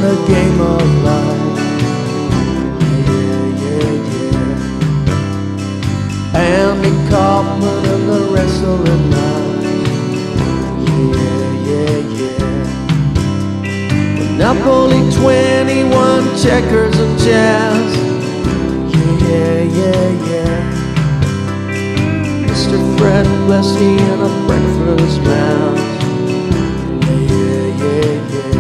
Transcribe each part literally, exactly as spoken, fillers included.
the game of life. Yeah, yeah, yeah. Andy Kaufman and the wrestling knives. Yeah, yeah, yeah. Monopoly twenty-one, checkers and jazz. Yeah, yeah, yeah. Mister Fred Plessy and a breakfast mouse. Yeah, yeah, yeah.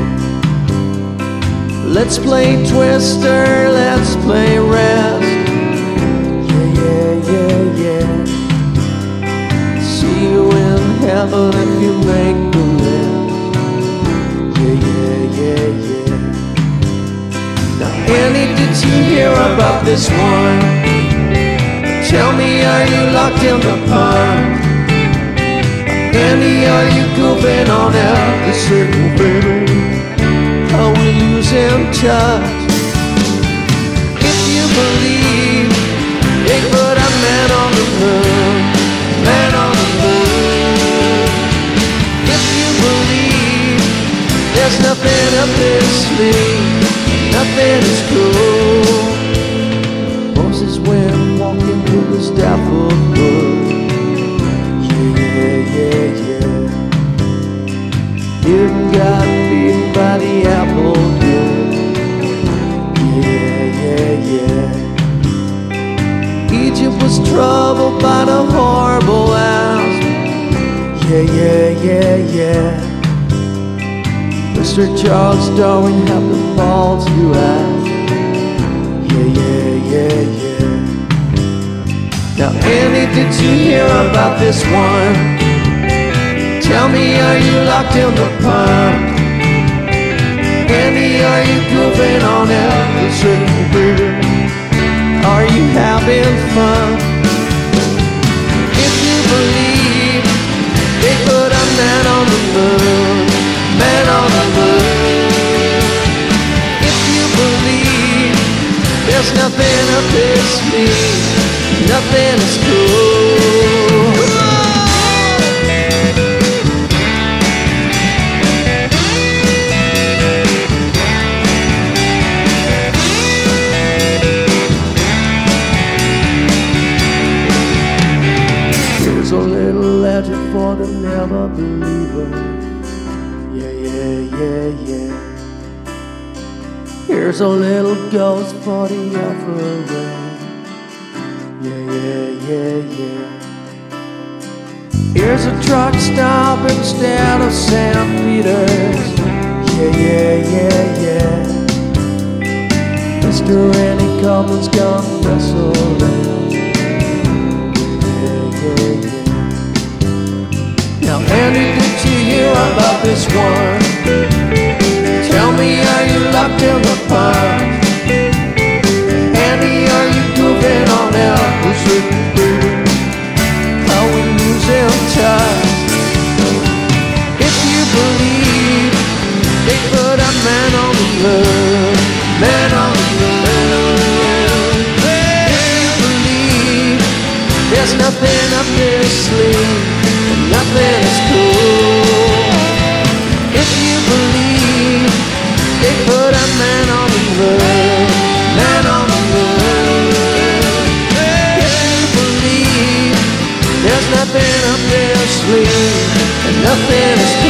Let's play Twister, let's play Rest. Yeah, yeah, yeah, yeah. See you in heaven if you make the list. Yeah, yeah, yeah, yeah. Now, Annie, did you hear about this one? Tell me, are you locked in the pond? Annie, are you goofing on out the circle, baby? Are we losing touch? If you believe they put a man on the moon, man on the moon. If you believe there's nothing up their sleeve, nothing is cool. Moses went walking through the staff of wood. Yeah, yeah, yeah. Didn't got beaten by the apple good. Yeah, yeah, yeah. Egypt was troubled by the horrible house. Yeah, yeah, yeah, yeah. Mister Charles Darwin had the balls to ask. Yeah, yeah, yeah, yeah. Now, Annie, did you hear about this one? Tell me, are you locked in the pond? Annie, are you goofing on out the circle, baby? Are you having fun? If you believe they put a man on the moon, man on the moon. If you believe there's nothing up their sleeve, nothing is cool. Here's a little legend for the never believer. Yeah, yeah, yeah, yeah. Here's a little ghost for the afraid. Yeah, yeah, yeah, yeah. Here's a truck stop instead of Saint Peter's. Yeah, yeah, yeah, yeah. Mister Annie Kaufman's gone wrestling. Yeah, yeah, yeah. Now, Annie, did you hear about this one? Tell me, are you locked in the pond? Annie, are you goofing on out the circle, baby? Are we losing touch? If you believe they put a man on the moon, man on the moon. If you believe there's nothing up their sleeve, and nothing is cool. If you believe they put a man on the moon, man on the moon. If you believe there's nothing up their sleeve, and nothing is cool.